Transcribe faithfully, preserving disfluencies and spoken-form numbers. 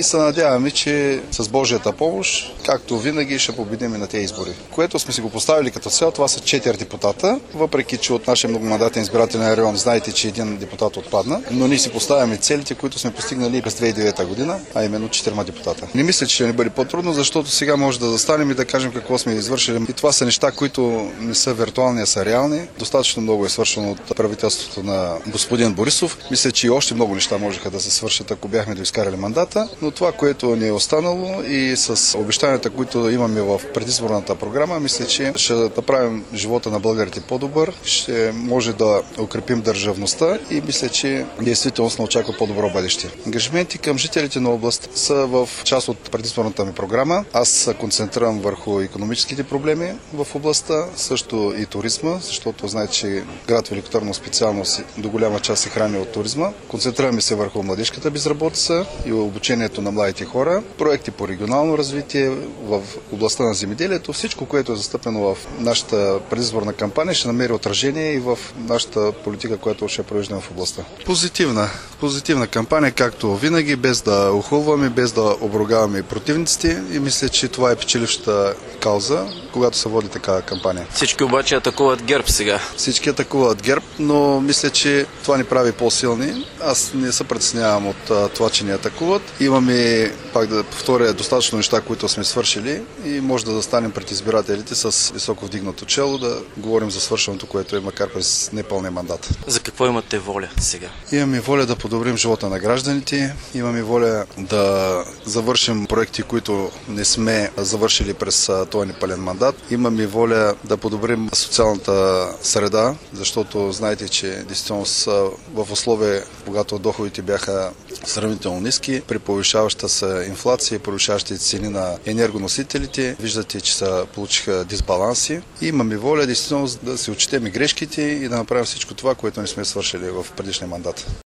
и се надяваме, че с Божията помощ, както винаги, ще победим и на тези избори. Което сме си го поставили като цел, това са четири депутата, въпреки че от нашия многомандатен избирателен район знаете, че един депутат отпадна, но ние си поставяме целите, които сме постигнали през две хиляди и девета година, а именно четирима депутата. Не мисля, че ще ни бъде по-трудно, защото сега може да застанем и да кажем какво сме извършили. И това са неща, които не са виртуални, а са реални. Достатъчно много е свършено от правителството на господин Борисов. Мисля, че и още много неща можеха да се свършат, ако бяхме доизкарали мандата, но това, което ни е останало и с обещанията, които имаме в предизборната програма, мисля, че ще направим живота на българите по-добър, ще може да укрепим държавността и мисля, че действително се очаква по-добро бъдеще. Ангажименти към жителите на област са в част от предизборната ми програма. Аз се концентрирам върху икономическите проблеми в областта, също и туризма, защото знаете, че град Велико Търново специално до голяма част се храни от туризма. Концентрираме се върху младежката безработица и обучението на младите хора, проекти по регионално развитие в областта на земеделието. Всичко, което е застъпено в нашата предизборна кампания, ще намери отражение и в нашата политика, която ще провеждаме в областта. Позитивна, позитивна кампания, както винаги, без да ухулваме, без да обругаваме противниците и мисля, че това е печелившата кауза, когато се води такава кампания. Всички обаче атакуват ГЕРБ сега. Всички атакуват ГЕРБ, но мисля, че това ни прави по-силни. Аз не се притеснявам от това, че ни атакуват. Имаме, пак да повторя, достатъчно неща, които сме свършили и може да застанем пред избирателите с високо вдигнато чело, да говорим за свършеното, което е макар през непълния мандат. За какво имате воля сега? Имаме воля да подобрим живота на гражданите, имаме воля да завършим проекти, които не сме завършили през този непълен мандат. Имаме воля да подобрим социалната среда, защото знаете, че действително са в условия, когато доходите бяха сравнително ниски, при повишаваща се инфлация и повишаващите цени на енергоносителите, виждате, че се получиха дисбаланси. И имаме воля действително да се отчетем и грешките и да направим всичко това, което не сме свършили в предишния мандат.